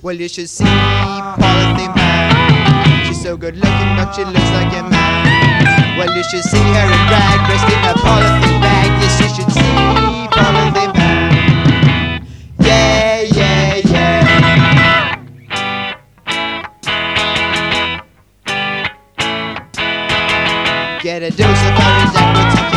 Well, you should see Polythene Man. She's so good looking, but she looks like a man. Well, you should see her in drag, dressed in a polythene bag. Yes, you should see Polythene Man. Yeah, yeah, yeah. Get a dose of orange and